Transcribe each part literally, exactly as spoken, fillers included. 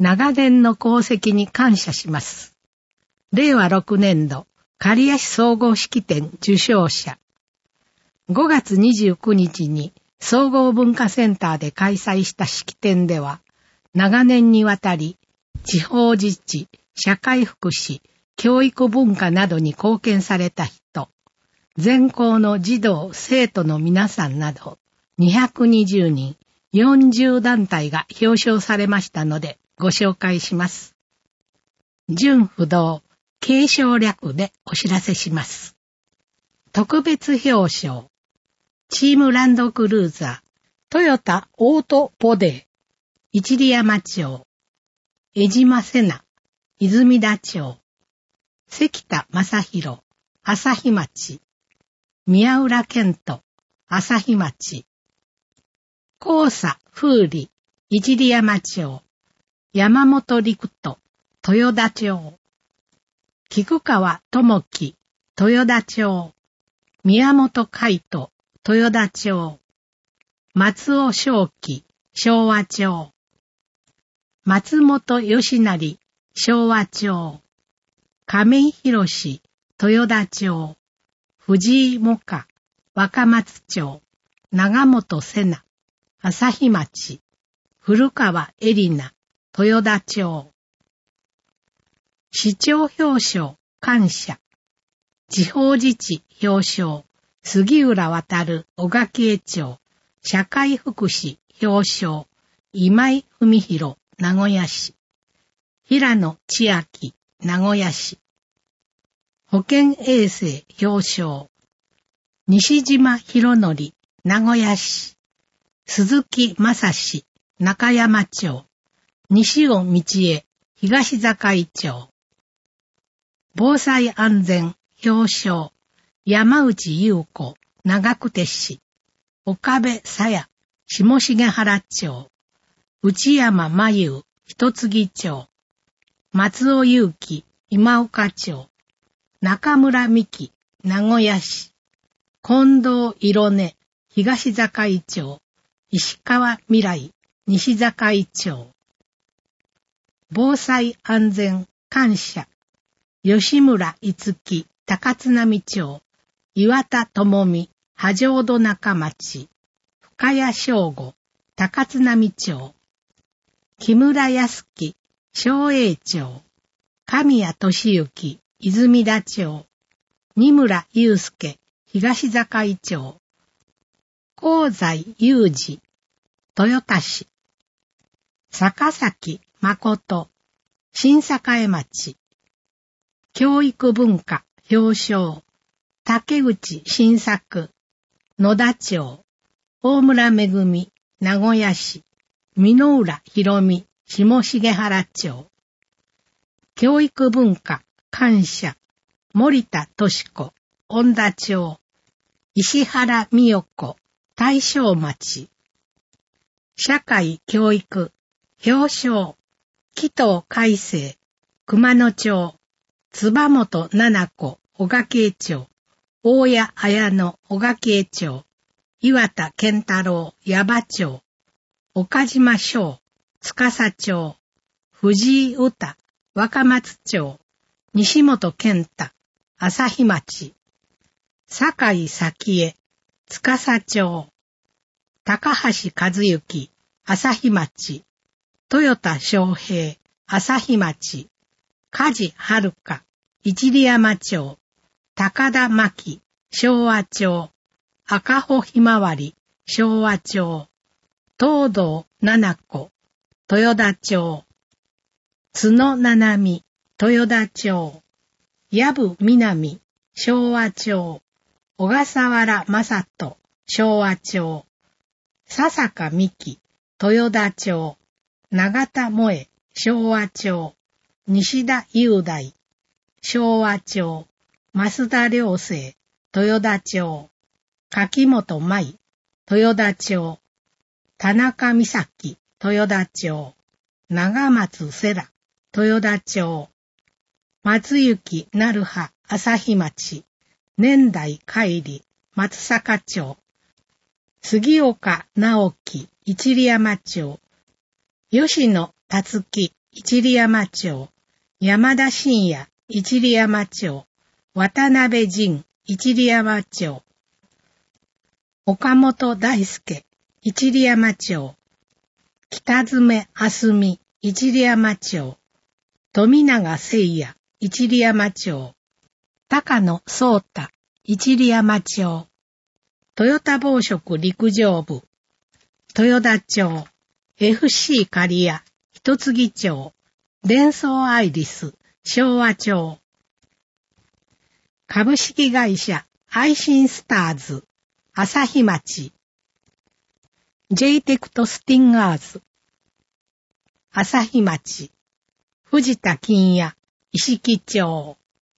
長年の功績に感謝します。れいわろくねんど、刈谷市総合式典受賞者。ごがつにじゅうくにちに総合文化センターで開催した式典では、長年にわたり、地方自治、社会福祉、教育文化などに貢献された人、全校の児童、生徒の皆さんなど、にひゃくにじゅうにん、よんじゅうだんたいが表彰されましたので、ご紹介します。順不動、継承略でお知らせします。特別表彰。チームランドクルーザー、トヨタオートボデー、一里山町、江島瀬名、泉田町、関田正宏、朝日町、宮浦健人、朝日町、高佐風里、一里山町、山本陸斗、豊田町、菊川智樹、豊田町、宮本海斗、豊田町、松尾正樹、昭和町、松本義成、昭和町、亀井博士、豊田町、藤井萌歌、若松町、長本瀬名、朝日町、古川恵里奈、豊田町。市長表彰、感謝。地方自治表彰、杉浦渡、小垣江町、社会福祉表彰、今井文弘、名古屋市。平野千秋、名古屋市。保健衛生表彰、西島博則、名古屋市。鈴木正史、中山町。西尾道恵、東坂町。防災安全表彰、山内優子、長久手市。岡部さや、下重原町。内山真由、一杉町。松尾祐樹、今岡町。中村美希、名古屋市。近藤色音、東坂町。石川未来、西坂町。防災安全感謝。吉村五木、高津波町。岩田智美、波状戸中町。深谷正吾、高津波町。木村康樹、松栄町。神谷俊之、泉田町。二村祐介、東坂町。香西雄二、豊田市。坂崎誠、新栄町。教育文化表彰、竹内新作、野田町。大村めぐみ、名古屋市。箕浦博美、下重原町。教育文化感謝、森田敏子、恩田町。石原美代子、大正町。社会教育表彰、紀藤海生、熊野町。椿本七々子、小垣江町。大谷綾乃、小垣江町。岩田健太郎、矢場町。岡島翔、司町。藤井歌、若松町。西本健太、朝日町。坂井咲江、司町。高橋和幸、朝日町。豊田翔平、朝日町。梶遥香、一里山町。高田真希、昭和町。赤穂ひまわり、昭和町。東堂七子、豊田町。角七海、豊田町。藪南、昭和町。小笠原正人、昭和町。笹香美希、豊田町。永田萌、昭和町。西田雄大、昭和町。増田良生、豊田町。柿本舞、豊田町。田中美咲、豊田町。長松世良、豊田町。松雪成葉、朝日町。年代海里、松坂町。杉岡直樹、一里山町。吉野達樹、 一里山町、山田信也、一里山町、渡辺仁、一里山町、岡本大輔、一里山町、北爪あすみ、一里山町、富永誠也、一里山町、高野壮太、一里山町、トヨタ紡織陸上部、豊田町、エフシー 刈谷、一杉町、デンソーアイリス、昭和町、株式会社、アイシンスターズ、朝日町、ジェイテクトスティンガーズ、朝日町、藤田金也、石木町、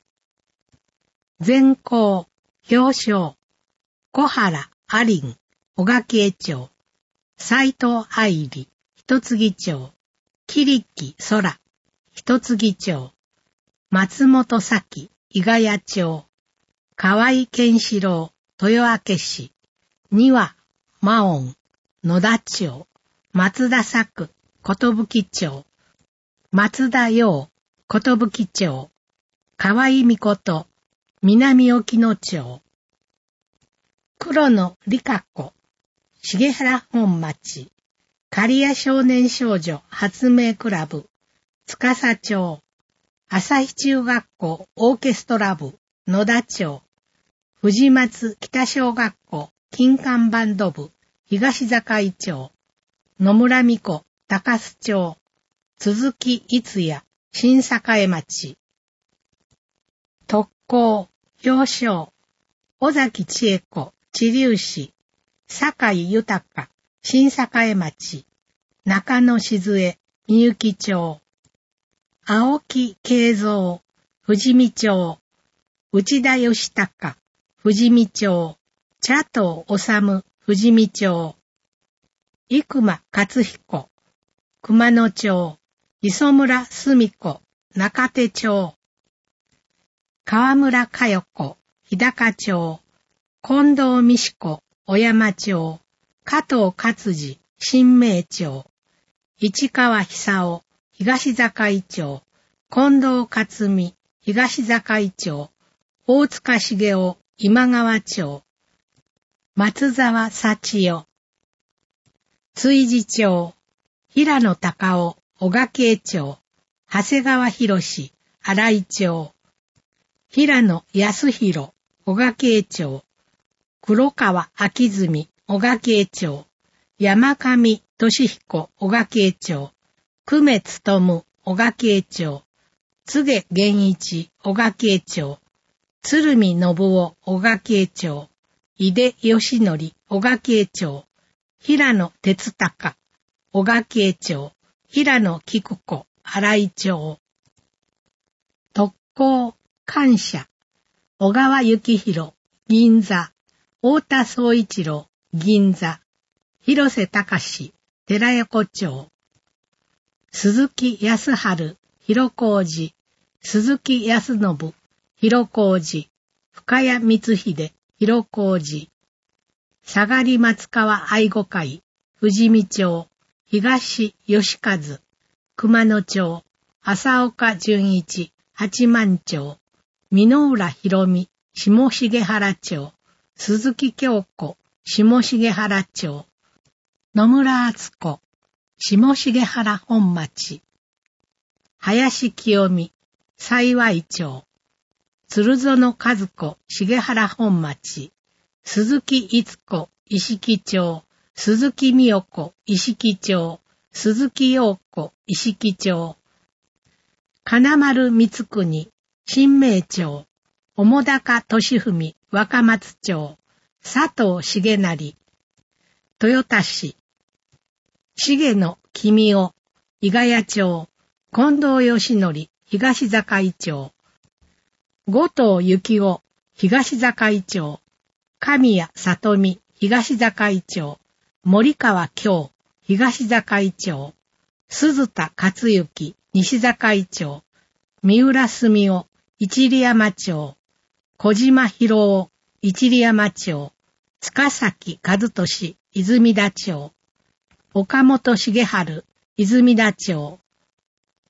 全校、表彰、小原ありん、小掛江町、斉藤愛理、一杉町、桐木空、一杉町、松本咲、伊賀谷町、河合健志郎、豊明市、庭真音、野田町、松田作、寿町、松田洋、寿町、河合美琴、南沖野町、黒野理香子、重原本町、刈谷少年少女発明クラブ、司町、朝日中学校オーケストラ部、野田町、藤松北小学校金管バンド部、東坂井町、野村美子、高須町、鈴木逸也、新栄町、特攻、表彰、尾崎千恵子、知立市、坂井豊、新栄町、中野静江、みゆき町、青木慶三、富士見町、内田義孝、富士見町、茶藤治、富士見町、生間勝彦、熊野町、磯村澄子、中手町、河村佳代子、日高町、近藤美志子、小山町、加藤勝次、新名町、市川久夫、東坂井町、近藤克美、東坂井町、大塚茂雄、今川町、松沢幸代、追事町、平野隆夫、小掛江町、長谷川博士、新井町、平野康弘、小掛江町、黒川明住、小掛江町、山上俊彦、小掛江町、久米勉、小掛江町、柘植源一、小掛江町、鶴見信夫、小掛江町、井出義則、小掛江町、平野哲隆、小掛江町、平野菊子、新井町、特攻、感謝、小川幸宏、銀座、太田総一郎、銀座、広瀬隆、寺横町、鈴木康春、広小路、鈴木康信、広小路、深谷光秀、広小路、下がり松川愛護会、富士見町、東吉和、熊野町、浅岡純一、八幡町、箕浦博美、下重原町、鈴木京子、下重原町、野村敦子、下重原本町、林清美、幸町、鶴園和子、重原本町、鈴木逸子、石木町、鈴木美代子、石木町、鈴木陽子、石木町、金丸光国、新名町、澤高俊文、若松町、佐藤重成、豊田市、重野君夫、伊賀谷町、近藤義則、東坂井町、後藤幸夫、東坂井町、神谷里美、東坂井町、森川京、東坂井町、鈴田克幸、西坂井町、三浦澄夫、一里山町、小島博夫、一里山町、塚崎和俊、泉田町、岡本重治、泉田町、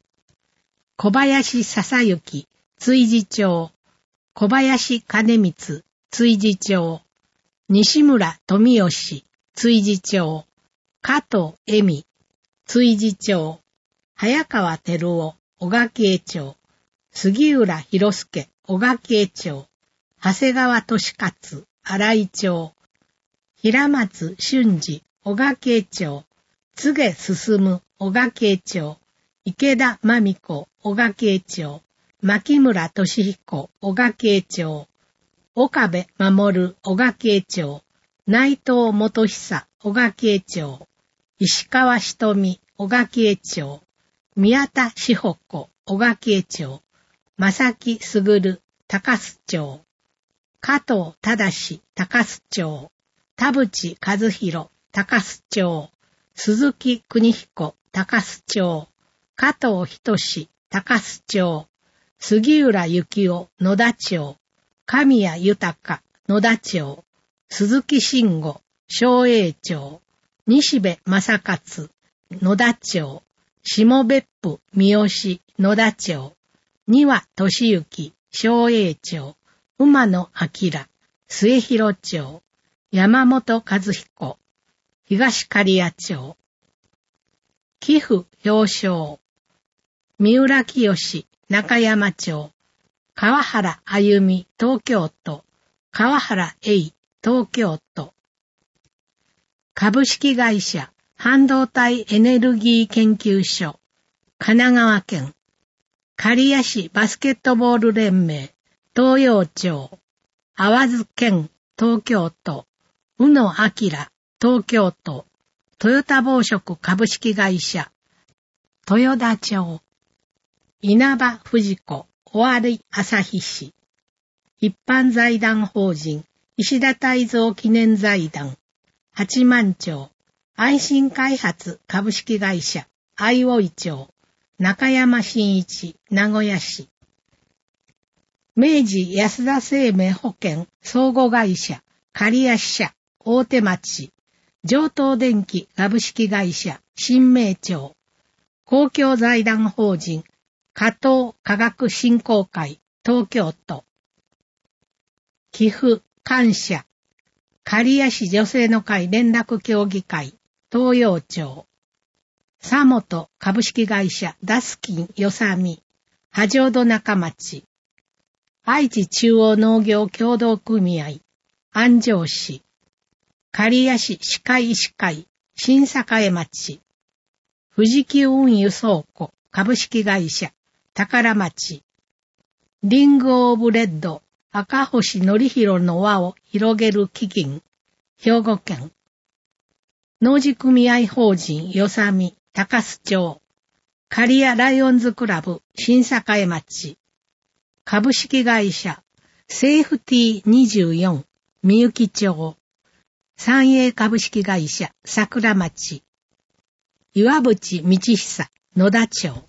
小林笹幸、追事長、小林金光、追事長、西村富吉、追事長、加藤恵美、追事長、早川照夫、小垣会長、杉浦博介、小垣会長、長谷川俊勝、新井町、平松俊二、小垣会長、柘植進、小垣会長、池田真美子、小垣会長、牧村俊彦、小垣会長、岡部守、小垣会長、内藤元久、小垣会長、石川瞳、小垣会長、宮田志保子、小垣会長、正木卓、高須町、加藤忠、高須町、田淵和弘、高須町、鈴木邦彦、高須町、加藤仁、高須町、杉浦幸男、野田町、神谷豊、野田町、鈴木慎吾、松栄町、西部正勝、野田町、下別府、三好、野田町、丹羽俊之、松栄町、馬野明、末広町、山本和彦、東刈谷町、寄付表彰、三浦清、中山町、川原歩美、東京都、川原栄、東京都、株式会社、半導体エネルギー研究所、神奈川県、刈谷市バスケットボール連盟、東洋町、淡津県、東京都、宇野明、東京都、トヨタ紡織株式会社、豊田町、稲葉藤子、尾張旭市、一般財団法人、石田泰造記念財団、八幡町、愛心開発株式会社、相生町、中山真一、名古屋市、明治安田生命保険相互会社、刈谷支社、大手町、上東電機株式会社、新名町、公共財団法人、加藤科学振興会、東京都、寄付、感謝、刈谷市女性の会連絡協議会、東洋町、佐本株式会社ダスキンよさみ、波状戸中町、愛知中央農業協同組合、安城市、刈谷市歯科医師会、新栄町、富士急運輸倉庫株式会社、宝町、リングオブレッド、赤星則弘の輪を広げる基金、兵庫県、農事組合法人よさみ、高須町、刈谷ライオンズクラブ、新栄町、株式会社、セーフティーにじゅうよん、みゆき町、三栄株式会社、桜町、岩渕道久、野田町、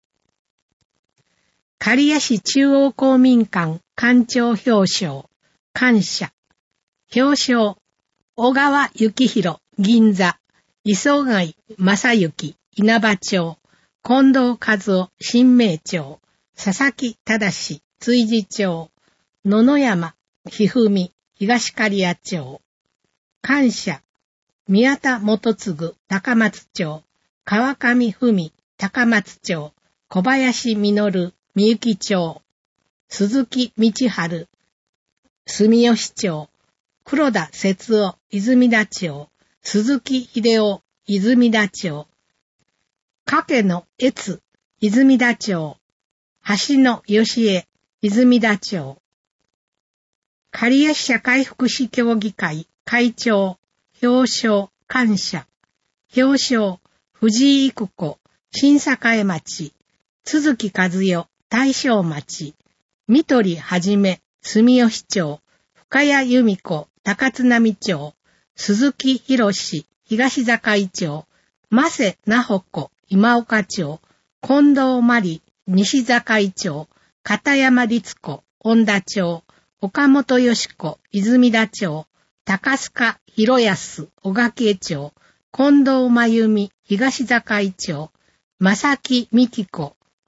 刈谷市中央公民館館長表彰、感謝、表彰、小川幸宏、銀座、磯貝正幸、稲葉町、近藤和夫、新名町、佐々木忠、追事町、野々山、ひふみ、東刈谷町、感謝、宮田元次、高松町、川上文、高松町、小林実、みゆき町、鈴木道春、住吉町、黒田節夫、泉田町、鈴木秀夫、泉田町、掛野越、泉田町、橋野義恵、泉田町、刈谷市社会福祉協議会会長、表彰、感謝、表彰、藤井育子、新栄町、鈴木和代、大正町、三鳥はじめ、住吉町、深谷由美子、高津波町、鈴木博士、東坂井町、間瀬奈穂子、今岡町、近藤真理、西坂井町、片山律子、恩田町、岡本よし子、泉田町、高須賀博康、小垣町、近藤真由美、東坂井町、正木美希子、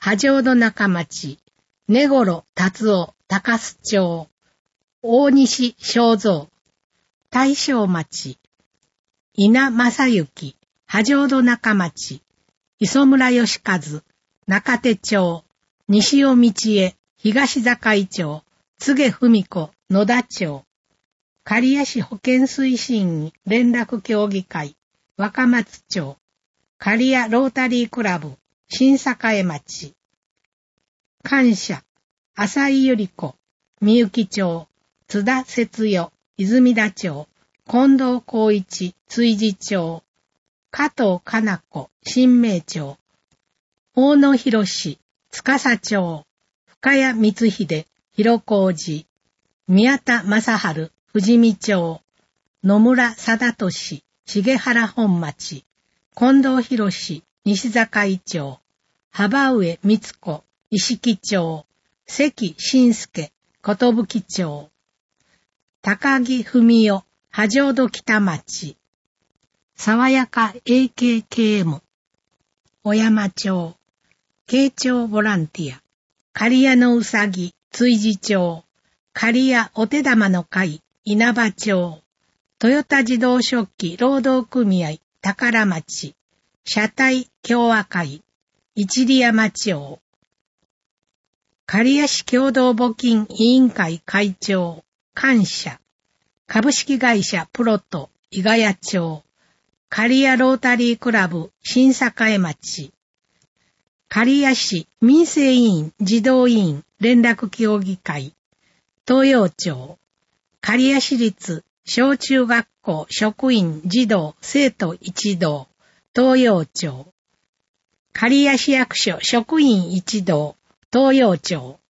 波状戸中町、根頃達夫高須町、大西正蔵、大正町、稲正幸、波状戸中町、磯村義和、中手町、西尾道恵、東坂井町、柘植文子、野田町、刈谷市保健推進員連絡協議会、若松町、刈谷ロータリークラブ、新栄町、感謝、浅井由里子、みゆき町、津田節代、泉田町、近藤光一、追事町、加藤かな子、新名町、大野博士、司町、深谷光秀、広小路、宮田正春、富士見町、野村貞俊、重原本町、近藤博士、西坂井町、幅上光子、石木町、関信介、寿町、高木文代、波状戸北町、爽やか エーケーケーエム、小山町、慶町ボランティア、刈谷のうさぎ、追事町、刈谷お手玉の会、稲葉町、トヨタ自動食器労働組合、宝町、車体共和会、一里山町、刈谷市共同募金委員会会長、感謝、株式会社プロト、伊賀谷町、刈谷ロータリークラブ、新栄町、刈谷市民生委員児童委員連絡協議会、東洋町、刈谷市立小中学校職員児童生徒一同、東洋町、刈谷市役所職員一同、東洋町、